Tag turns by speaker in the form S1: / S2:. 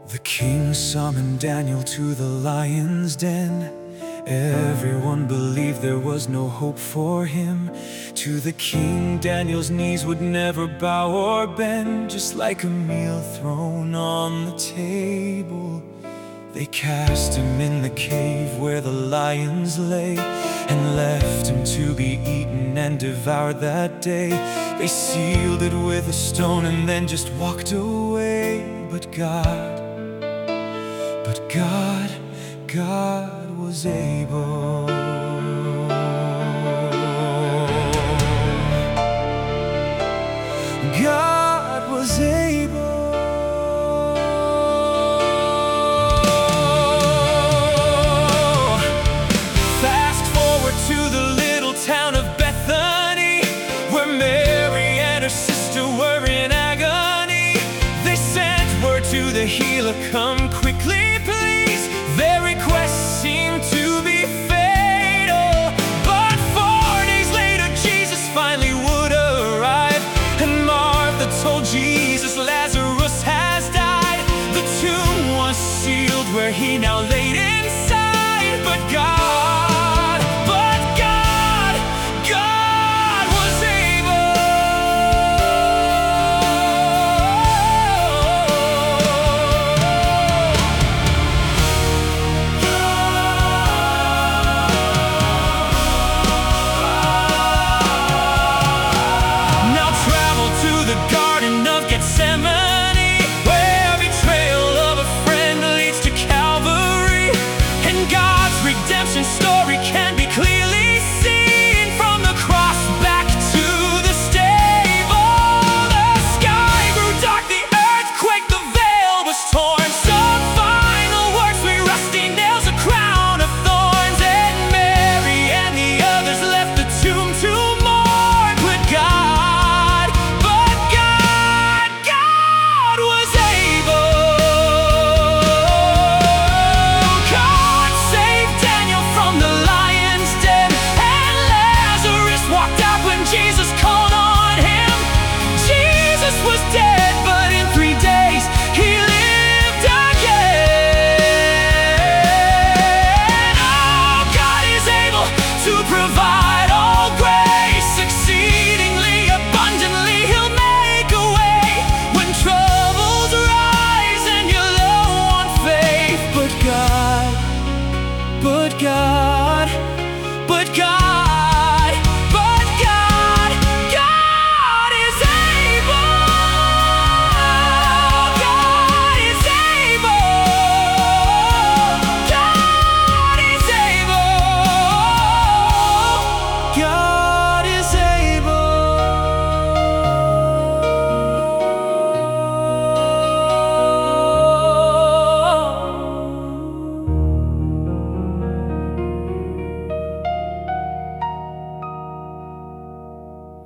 S1: The king summoned Daniel to the lion's den. Everyone believed there was no hope for him. To the king, Daniel's knees would never bow or bend. Just like a meal thrown on the table, they cast him in the cave where the lions lay, and left him to be eaten and devoured that day. They sealed it with a stone and then just walked away. But God was able. God was able. Fast forward to the little town of Bethany, where Mary and her sister were in agony. They sent word to the healer, "Come quickly, please." Their request seemed to be fatal, but 4 days later Jesus finally would arrive. And Martha told Jesus, "Lazarus has died." The tomb was sealed where he now laid it.